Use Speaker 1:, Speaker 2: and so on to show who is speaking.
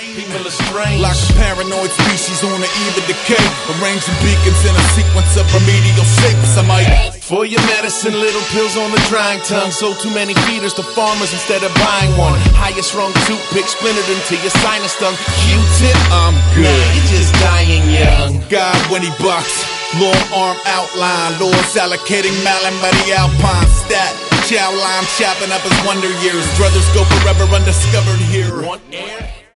Speaker 1: People are strange.
Speaker 2: Like a paranoid species on the eve of decay, arranging beacons in a sequence of remedial shapes. I might
Speaker 1: for your medicine, little pills on the drying tongue. Sold too many feeders to farmers instead of buying one. Highest rung toothpick splintered into your sinus stung. Q-tip, I'm good. Nah, you're just dying young.
Speaker 2: God when he bucks, long arm outline, lords allocating Malin by the Alpine stat. Chow line chopping up his wonder years. Brothers go forever undiscovered here.
Speaker 1: Want air?